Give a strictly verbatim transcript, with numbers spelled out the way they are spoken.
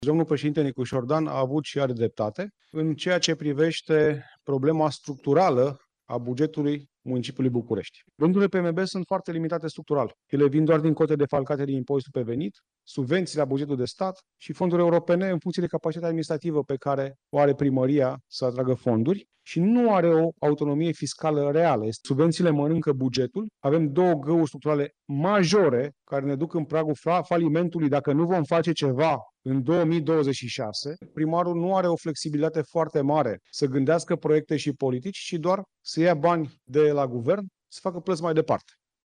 Domnul președinte Nicușor Dan a avut și are dreptate în ceea ce privește problema structurală a bugetului municipiului București. Veniturile P M B sunt foarte limitate structural. Ele vin doar din cote defalcate din impozitul pe venit, subvenții la bugetul de stat și fonduri europene în funcție de capacitatea administrativă pe care o are primăria să atragă fonduri și nu are o autonomie fiscală reală. Subvențiile mănâncă bugetul. Avem două găuri structurale majore care ne duc în pragul falimentului dacă nu vom face ceva în două mii douăzeci și șase. Primarul nu are o flexibilitate foarte mare să gândească proiecte și politici, ci doar să ia bani de la guvern să facă plăți mai departe.